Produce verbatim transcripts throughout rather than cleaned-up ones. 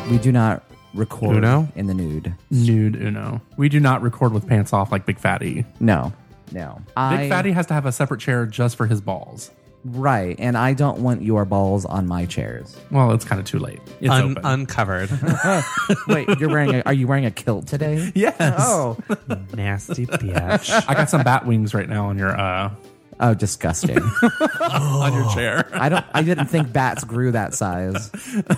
We do not record Uno? in the nude. Nude Uno. We do not record with pants off like Big Fatty. No, no. I, Big Fatty has to have a separate chair just for his balls. Right, and I don't want your balls on my chairs. Well, it's kind of too late. It's Un- open. uncovered. Wait, you're wearing? A, are you wearing a kilt today? Yes. Oh, Nasty bitch. I got some bat wings right now on your uh oh, disgusting. on your chair. I don't. I didn't think bats grew that size.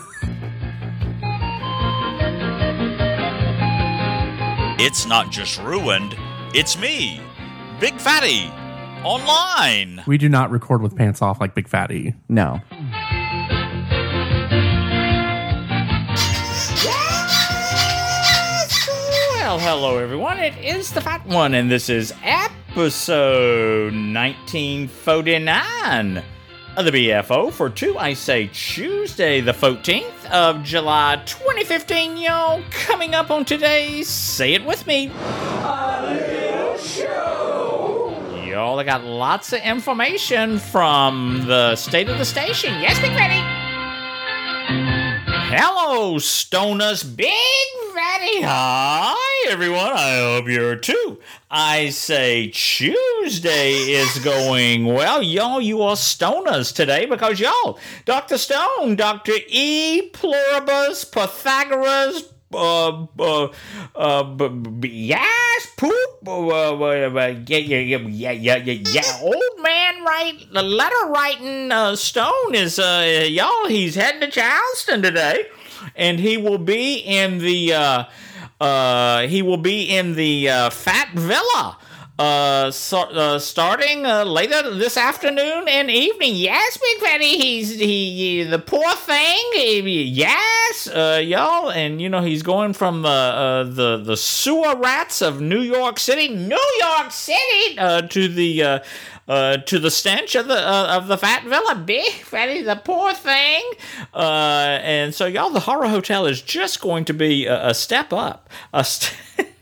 It's not just ruined, it's me, Big Fatty, online. We do not record with pants off like Big Fatty. No. Well, hello everyone, it is the Fat One, and this is episode nineteen forty-nine of the B F O for two, I say Tuesday the fourteenth of July twenty fifteen, y'all. Coming up on today's Say It With Me, a little show. Y'all, I got lots of information from the state of the station. Yes, Big Fatty? Hello, Stoners. Big Fatty. Hi, everyone. I hope you're too. I say Tuesday is going well. Y'all, you are stoners today because y'all, Doctor Stone, Doctor E. Pluribus Pythagoras, uh, uh, uh, b- b- yes, poop, uh, uh, uh, yeah, yeah, yeah, yeah, yeah, yeah, yeah, old man, right, the letter writing, uh, Stone is, uh, y'all, he's heading to Charleston today, and he will be in the, uh, uh, he will be in the, uh, Fat Villa, Uh, so, uh, starting uh, later this afternoon and evening. Yes, Big Fatty, he's he, he the poor thing. He, yes, uh, y'all, and you know he's going from uh, uh, the the sewer rats of New York City, New York City, uh, to the uh, uh, to the stench of the uh, of the Fat Villa. Big Fatty, the poor thing. Uh, and so y'all, the Horror Hotel is just going to be a, a step up. A st-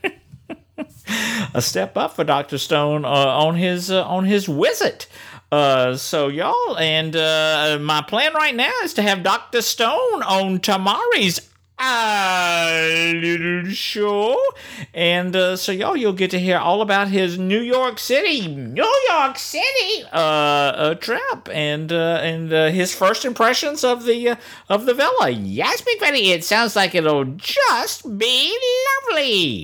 A step up for Doctor Stone uh, on his uh, on his visit. Uh, so y'all, and uh, my plan right now is to have Doctor Stone on tomorrow's uh, little show, and uh, so y'all, you'll get to hear all about his New York City, New York City uh, uh trip, and uh, and uh, his first impressions of the uh, of the villa. Yes, Big Fatty, it sounds like it'll just be lovely.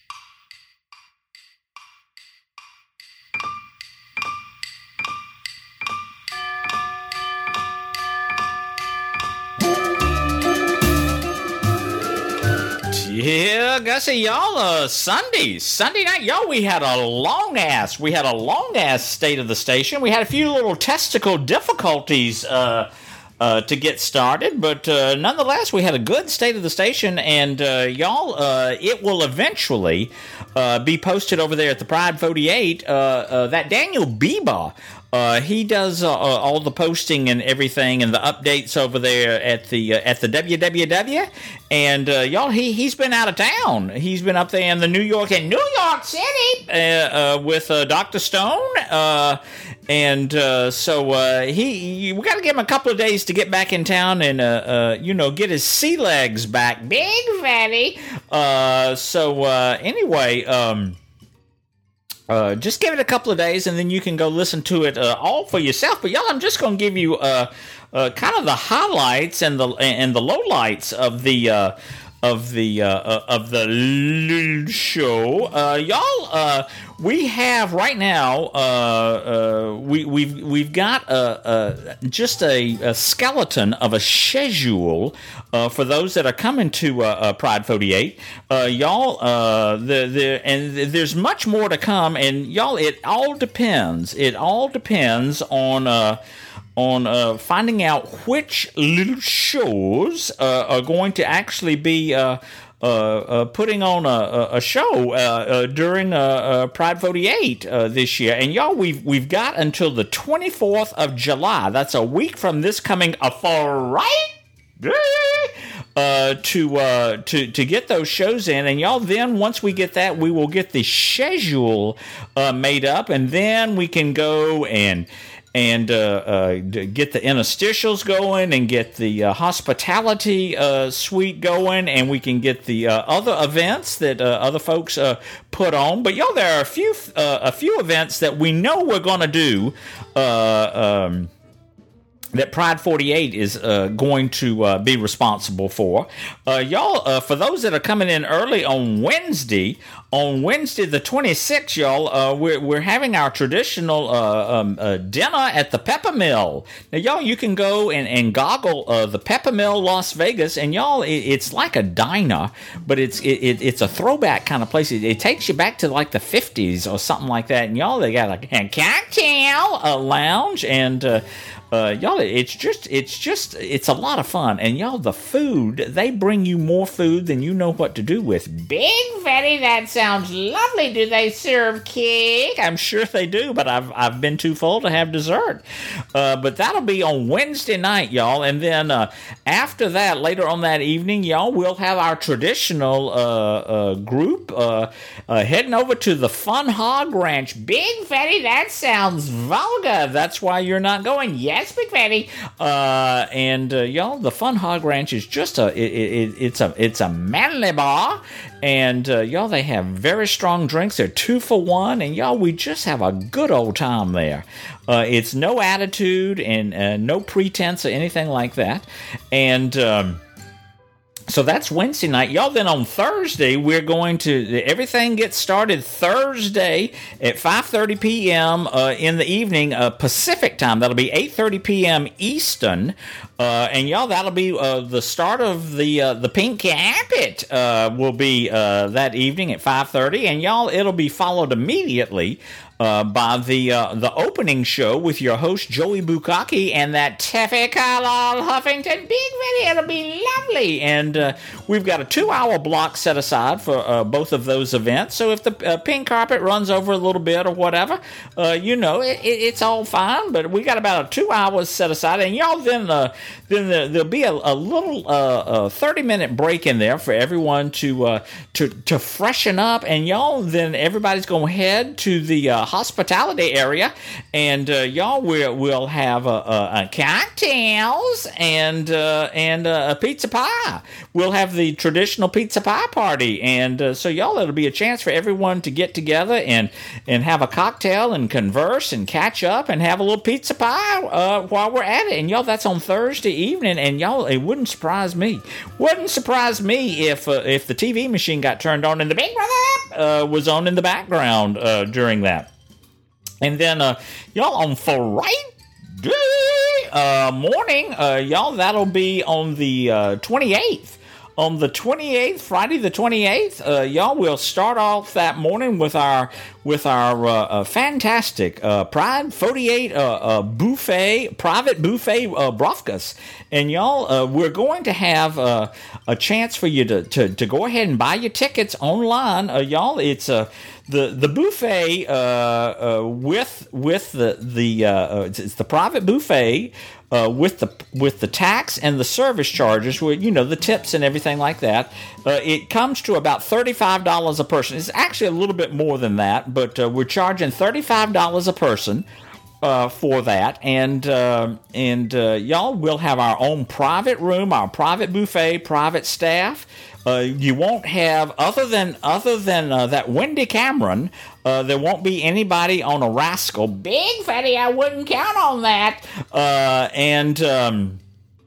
Yeah, Gussie, y'all, uh, Sunday, Sunday night, y'all, we had a long ass, we had a long ass state of the station. We had a few little testicle difficulties, uh, uh, to get started, but, uh, nonetheless, we had a good state of the station, and, uh, y'all, uh, it will eventually, uh, be posted over there at the Pride forty-eight, uh, uh, that Daniel Bieber, Uh, he does uh, uh, all the posting and everything and the updates over there at the uh, at the W W W, and uh, y'all, he he's been out of town. He's been up there in the New York and New York City uh, uh, with uh, Doctor Stone, uh, and uh, so uh, he we got to give him a couple of days to get back in town and uh, uh, you know, get his sea legs back, Big Fatty. Uh, so uh, anyway. Um, Uh, just give it a couple of days, and then you can go listen to it uh, all for yourself. But y'all, I'm just going to give you uh, uh, kind of the highlights and the and the lowlights of the uh, of the uh, of the show. Uh, y'all, uh, we have right now. Uh, uh, we we've we've got a, a just a, a skeleton of a schedule uh, for those that are coming to uh, uh, Pride forty-eight. Uh, y'all, uh, the the and there's much more to come. And y'all, it all depends. It all depends on. Uh, on uh, finding out which little shows uh, are going to actually be uh, uh, uh, putting on a, a show uh, uh, during uh, uh, Pride forty-eight uh, this year. And y'all, we've we've got until the twenty-fourth of July. That's a week from this coming uh, Friday. Uh, to uh, to to get those shows in, and y'all, then once we get that, we will get the schedule uh, made up, and then we can go and and uh, uh, get the interstitials going and get the uh, hospitality uh, suite going, and we can get the uh, other events that uh, other folks uh, put on. But y'all, there are a few uh, a few events that we know we're going to do. Uh, um, that Pride forty-eight is uh, going to uh, be responsible for. Uh, y'all, uh, for those that are coming in early on Wednesday, on Wednesday the twenty-sixth, y'all, uh, we're, we're having our traditional uh, um, uh, dinner at the Peppermill. Now, y'all, you can go and, and goggle uh, the Peppermill Las Vegas, and y'all, it, it's like a diner, but it's it, it, it's a throwback kind of place. It, it takes you back to like the fifties or something like that, and y'all, they got like a cocktail a lounge, and uh, Uh, y'all, it's just, it's just, it's a lot of fun. And y'all, the food, they bring you more food than you know what to do with. Big Fatty, that sounds lovely. Do they serve cake? I'm sure they do, but I've, I've been too full to have dessert. Uh, but that'll be on Wednesday night, y'all. And then, uh, after that, later on that evening, y'all, we'll have our traditional, uh, uh, group, uh, uh, heading over to the Fun Hog Ranch. Big Fatty, that sounds vulgar. That's why you're not going. Yes. Yes, Big Fatty. Uh, and uh, y'all, the Fun Hog Ranch is just a it, it, it's a it's a manly bar, and uh, y'all, they have very strong drinks. They're two for one, and y'all, we just have a good old time there. Uh, it's no attitude and uh, no pretense or anything like that, and. Um, So that's Wednesday night. Y'all, then on Thursday, we're going to, everything gets started Thursday at five thirty p.m. Uh, in the evening, uh, Pacific time. That'll be eight thirty p.m. Eastern. Uh, and y'all, that'll be uh, the start of the uh, the pink carpet uh, will be uh, that evening at five thirty. And y'all, it'll be followed immediately Uh, by the uh, the opening show with your host Joey Bukaki and that Teffy Carlisle Huffington. Big video, it'll be lovely, and uh, we've got a two-hour block set aside for uh, both of those events. So if the uh, pink carpet runs over a little bit or whatever, uh, you know it, it, it's all fine. But we got about a two hours set aside, and y'all then uh, then the, there'll be a, a little uh, thirty minute break in there for everyone to uh, to to freshen up, and y'all then everybody's gonna head to the uh, hospitality area, and uh, y'all will will have uh, uh, cocktails and uh, and uh, a pizza pie. We'll have the traditional pizza pie party, and uh, so y'all, it'll be a chance for everyone to get together and and have a cocktail and converse and catch up and have a little pizza pie uh, while we're at it. And y'all, that's on Thursday evening, and y'all, it wouldn't surprise me. Wouldn't surprise me if uh, if the T V machine got turned on and the Big Brother uh, was on in the background uh, during that. And then, uh, y'all, on Friday uh, morning, uh, y'all, that'll be on the uh, twenty-eighth. On the twenty-eighth, Friday the twenty-eighth, uh, y'all, we'll start off that morning with our with our uh, uh, fantastic uh, Pride forty-eight uh, uh, buffet, private buffet uh, brofkas. And y'all, uh, we're going to have uh, a chance for you to, to, to go ahead and buy your tickets online. Uh, y'all, it's a uh, The the buffet uh, uh, with with the the uh, it's, it's the private buffet uh, with the with the tax and the service charges, with you know the tips and everything like that. Uh, it comes to about thirty-five dollars a person. It's actually a little bit more than that, but uh, we're charging thirty-five dollars a person uh, for that. And uh, and uh, y'all, we'll have our own private room, our private buffet, private staff. Uh, you won't have, other than other than uh, that Wendy Cameron, uh, there won't be anybody on a Rascal. Big Fatty, I wouldn't count on that. Uh, and um,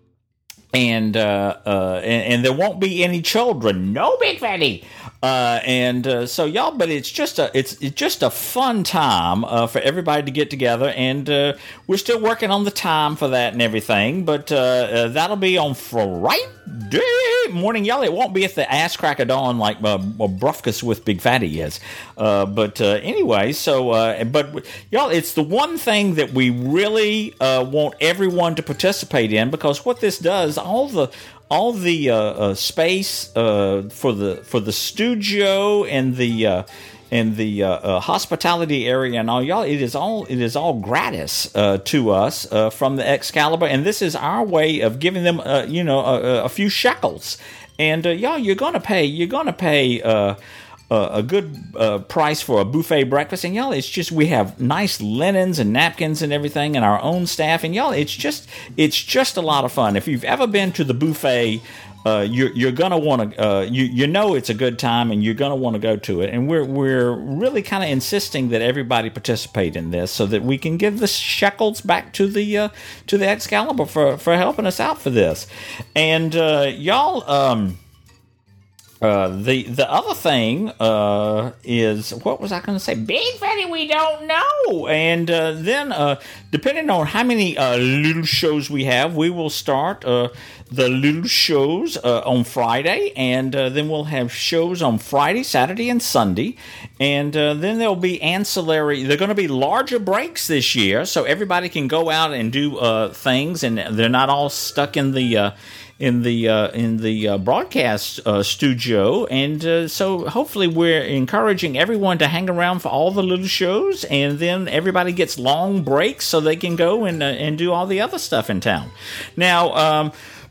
and, uh, uh, and and there won't be any children. No, Big Fatty. Uh, and uh, so y'all, but it's just a it's it's just a fun time uh, for everybody to get together, and uh, we're still working on the time for that and everything. But uh, uh, that'll be on Friday morning, y'all. It won't be at the ass crack of dawn like uh, Brofkus with Big Fatty is. Uh, but uh, anyway, so uh, but y'all, it's the one thing that we really uh, want everyone to participate in, because what this does, all the all the uh, uh, space uh, for the for the studio and the uh, and the uh, uh, hospitality area and all, y'all, it is all it is all gratis uh, to us uh, from the Excalibur, and this is our way of giving them uh, you know a, a few shekels. And uh, y'all, you're gonna pay you're gonna pay. Uh, uh, a good uh, price for a buffet breakfast. And y'all, it's just we have nice linens and napkins and everything, and our own staff. And y'all, it's just it's just a lot of fun. If you've ever been to the buffet, Uh, you're, you're gonna want to, uh, you you know it's a good time, and you're gonna want to go to it. And we're we're really kind of insisting that everybody participate in this, so that we can give the shekels back to the uh, to the Excalibur for for helping us out for this. And uh, y'all, um, uh, the the other thing uh, is, what was I going to say? Big Fatty, we don't know. And uh, then, uh, depending on how many uh, little shows we have, we will start. Uh, the little shows uh, on Friday, and uh, then we'll have shows on Friday, Saturday, and Sunday, and uh, then there'll be ancillary. They're going to be larger breaks this year, so everybody can go out and do uh, things, and they're not all stuck in the uh, in the uh, in the uh, broadcast uh, studio. And uh, so hopefully we're encouraging everyone to hang around for all the little shows, and then everybody gets long breaks so they can go and uh, and do all the other stuff in town. Now. Um,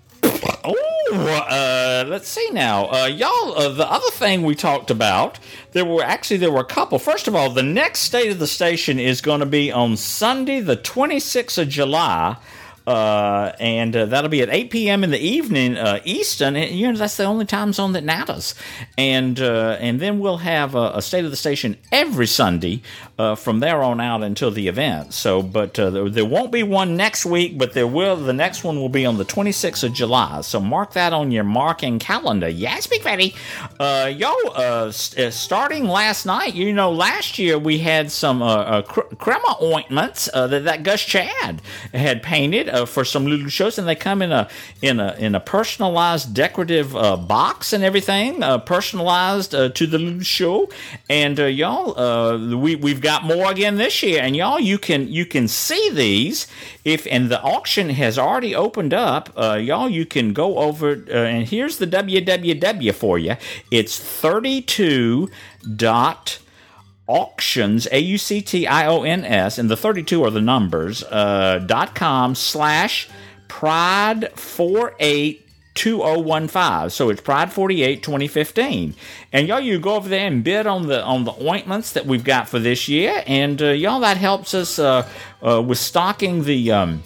Oh, uh, let's see now, uh, y'all. Uh, the other thing we talked about, there were actually there were a couple. First of all, the next State of the Station is going to be on Sunday, the twenty-sixth of July. Uh, and uh, that'll be at eight p.m. in the evening, uh, Eastern. And, you know, that's the only time zone that matters. And uh, and then we'll have a, a State of the Station every Sunday uh, from there on out until the event. So, but uh, there, there won't be one next week, but there will. The next one will be on the twenty-sixth of July. So mark that on your marking calendar. Yes, Big Fatty. Uh, yo, uh, st- starting last night, you know, last year we had some uh, uh, cr- crema ointments uh, that, that Gus Chad had painted. Uh, for some little shows, and they come in a in a in a personalized decorative uh, box and everything, uh, personalized uh, to the little show. And uh, y'all, uh, we we've got more again this year, and y'all, you can you can see these if and the auction has already opened up. Uh, y'all, you can go over uh, and here's the W W W for you. It's thirty-two dot auctions, A U C T I O N S, and the thirty-two are the numbers, uh, dot com slash pride forty-eight twenty fifteen. So it's Pride forty-eight twenty fifteen. And y'all, you go over there and bid on the on the ointments that we've got for this year, and uh, y'all, that helps us uh, uh, with stocking the um,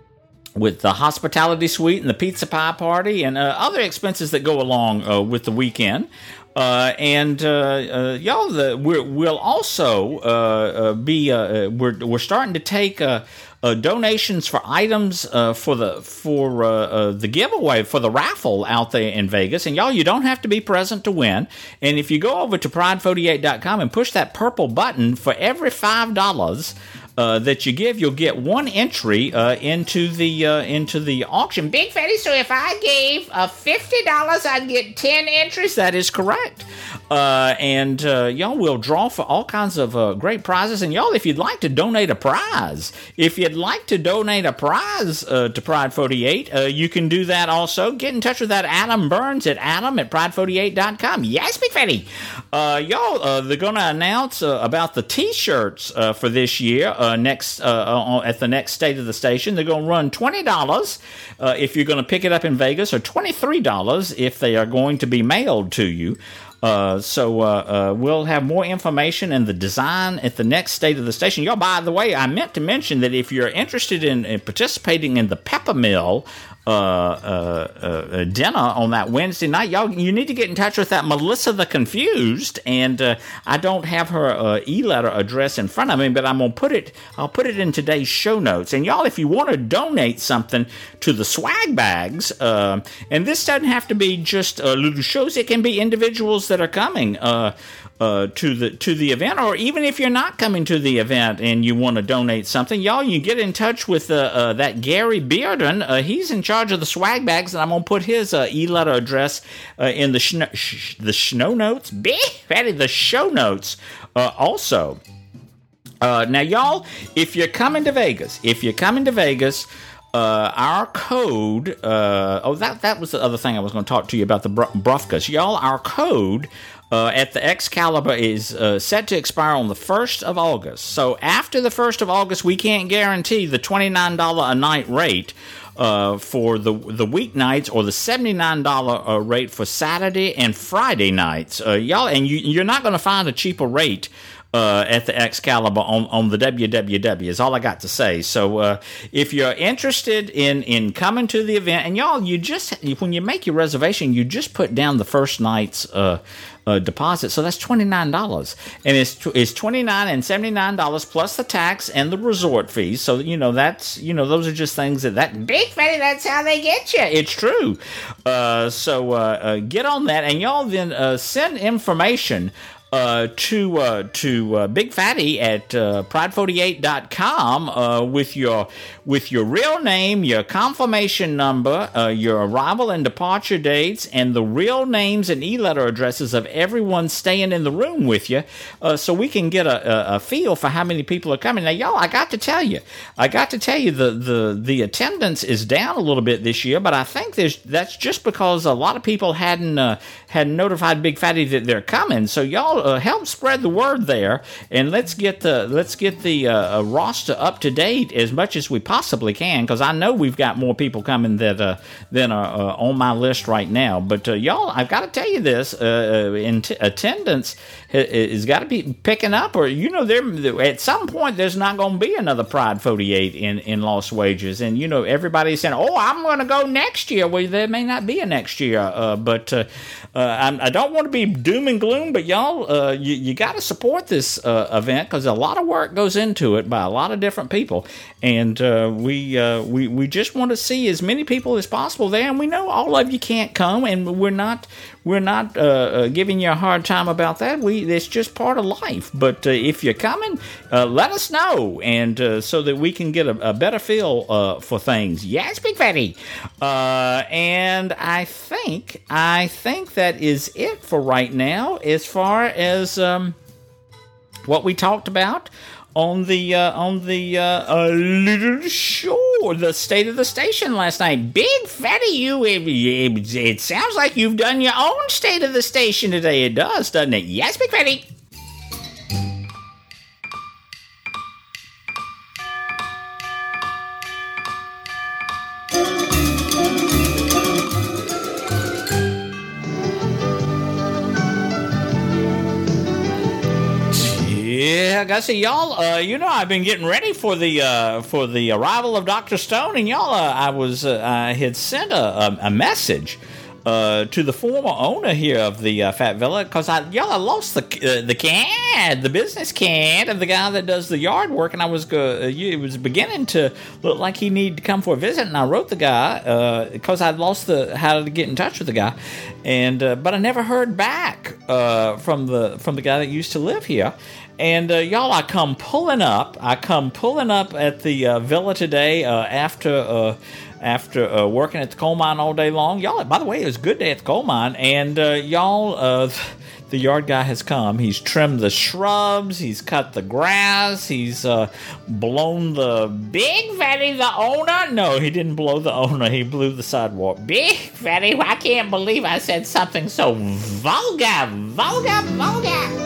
with the hospitality suite and the pizza pie party and uh, other expenses that go along uh, with the weekend. Uh, and uh, uh, y'all, the, we're, we'll also uh, uh, be uh, we're we're starting to take uh, uh, donations for items uh, for the for uh, uh, the giveaway for the raffle out there in Vegas. And y'all, you don't have to be present to win. And if you go over to pride forty-eight dot com and push that purple button, for every five dollars Uh, that you give, you'll get one entry uh, into the uh, into the auction. Big Fatty, so if I gave uh, fifty dollars, I'd get ten entries. That is correct. Uh, and uh, y'all will draw for all kinds of uh, great prizes. And y'all, if you'd like to donate a prize, if you'd like to donate a prize uh, to Pride forty-eight, uh, you can do that also. Get in touch with that Adam Burns at adam at pride forty-eight dot com. Yes, Big Fatty. Uh, y'all, uh, they're going to announce uh, about the T-shirts uh, for this year. Uh, next uh, at the next State of the Station. They're going to run twenty dollars uh, if you're going to pick it up in Vegas, or twenty-three dollars if they are going to be mailed to you. Uh, so uh, uh, we'll have more information and the design at the next State of the Station. Y'all, by the way, I meant to mention that if you're interested in, in participating in the Peppermill uh, uh, uh, dinner on that Wednesday night, y'all, you need to get in touch with that Melissa the Confused. And uh, I don't have her uh, e-letter address in front of me, but I'm gonna put it. I'll put it in today's show notes. And y'all, if you want to donate something to the swag bags, uh, and this doesn't have to be just uh, little shows; it can be individuals that are coming uh, uh, to the to the event, or even if you're not coming to the event and you want to donate something, y'all, you get in touch with uh, uh, that Gary Bearden. Uh, he's in charge of the swag bags, and I'm gonna put his uh, e-letter address uh, in the shno- sh- the show notes. Big Fatty, the show notes uh, also. Uh, now, y'all, if you're coming to Vegas, if you're coming to Vegas. Uh, our code, uh, oh, that that was the other thing I was going to talk to you about, the br- Brufkas. Y'all, our code uh, at the Excalibur is uh, set to expire on the first of August. So after the first of August, we can't guarantee the twenty-nine dollars a night rate. uh, for the the weeknights, or the seventy-nine dollars uh, rate for Saturday and Friday nights. Uh, y'all, and you, you're not going to find a cheaper rate Uh, at the Excalibur on, on the W W W is all I got to say. So uh, if you're interested in, in coming to the event, and y'all, you just when you make your reservation, you just put down the first night's uh, uh, deposit. So that's twenty-nine dollars, and it's it's twenty-nine dollars and seventy-nine dollars plus the tax and the resort fees. So you know that's you know those are just things that that big fatty. That's how they get you. It's true. Uh, so uh, uh, get on that, and y'all then uh, send information Uh, to uh, to uh, Big Fatty at uh, pride forty-eight dot com uh, with your with your real name, your confirmation number, uh, your arrival and departure dates, and the real names and e-letter addresses of everyone staying in the room with you, uh, so we can get a, a, a feel for how many people are coming. Now, y'all, I got to tell you, I got to tell you, the the the attendance is down a little bit this year, but I think there's that's just because a lot of people hadn't uh, hadn't notified Big Fatty that they're coming. So y'all. Uh, help spread the word there, and let's get the let's get the uh, roster up to date as much as we possibly can, because I know we've got more people coming that uh, than are uh, on my list right now. But uh, y'all, I've got to tell you this: uh, in t- attendance has got to be picking up, or you know, there at some point there's not going to be another Pride forty-eight in in Lost Wages, and you know, everybody's saying, "Oh, I'm going to go next year." Well, there may not be a next year, uh, but uh, uh, I'm, I don't want to be doom and gloom, but y'all. Uh, you you got to support this uh, event, because a lot of work goes into it by a lot of different people, and uh, we uh, we we just want to see as many people as possible there. And we know all of you can't come, and we're not we're not uh, uh, giving you a hard time about that. We it's just part of life. But uh, if you're coming, uh, let us know, and uh, so that we can get a, a better feel uh, for things. Yes, Big Fatty. Uh, and I think I think that is it for right now, as far as um, what we talked about on the uh, on the uh, uh, little show, the State of the Station last night. Big Fatty, you it, it, it sounds like you've done your own State of the Station today. It does, doesn't it? Yes, Big Fatty. Yeah, I gotta say, y'all. Uh, you know, I've been getting ready for the uh, for the arrival of Doctor Stone, and y'all, uh, I was uh, I had sent a, a, a message uh, to the former owner here of the uh, Fat Villa, because I y'all I lost the uh, the card, the business card of the guy that does the yard work, and I was go, uh, it was beginning to look like he needed to come for a visit, and I wrote the guy because uh, I'd lost the how to get in touch with the guy, and uh, but I never heard back uh, from the from the guy that used to live here. And, uh, y'all, I come pulling up. I come pulling up at the uh, villa today uh, after uh, after uh, working at the coal mine all day long. Y'all, by the way, it was a good day at the coal mine. And, uh, y'all, uh, the yard guy has come. He's trimmed the shrubs. He's cut the grass. He's uh, blown the Big Fatty, the owner. No, he didn't blow the owner. He blew the sidewalk. Big Fatty, I can't believe I said something so vulgar. Vulgar, vulgar.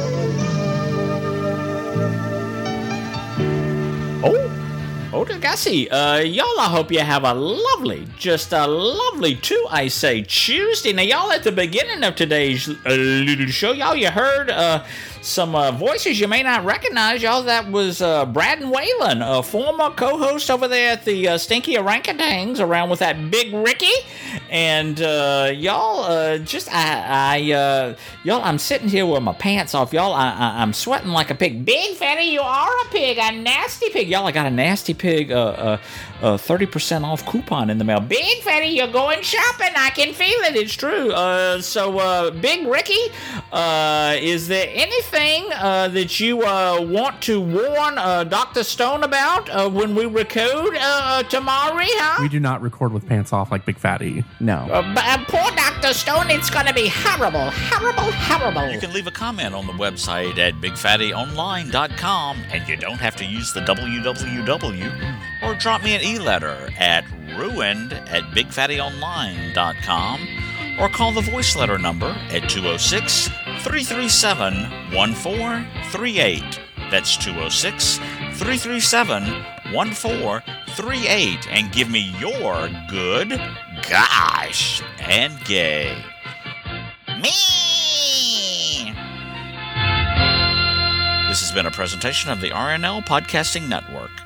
Oh, oh, Degassi, uh, y'all, I hope you have a lovely, just a lovely, too, I say, Tuesday. Now, y'all, at the beginning of today's uh, little show, y'all, you heard uh, some uh, voices you may not recognize, y'all. That was uh, Braden Whalen, a former co-host over there at the uh, Stinky Orangutangs, around with that Big Ricky. And uh, y'all, uh, just I, I uh, y'all, I'm sitting here with my pants off, y'all. I, I, I'm sweating like a pig. Big Fatty, you are a pig, a nasty pig, y'all. I got a nasty pig, uh, uh, uh, thirty percent off coupon in the mail. Big Fatty, you're going shopping. I can feel it. It's true. Uh, so, uh, Big Ricky, uh, is there anything uh, that you uh, want to warn uh, Doctor Stone about uh, when we record uh, tomorrow, huh? We do not record with pants off like Big Fatty. No. Uh, but, uh, poor Doctor Stone, it's going to be horrible, horrible, horrible. You can leave a comment on the website at big fatty online dot com, and you don't have to use the w w w, or drop me an e-letter at ruined at big fatty online dot com, or call the voice letter number at two oh six, three three seven, one four three eight. That's two oh six, three three seven, one four three eight and give me your good, gosh, and gay. Me! This has been a presentation of the R N L Podcasting Network.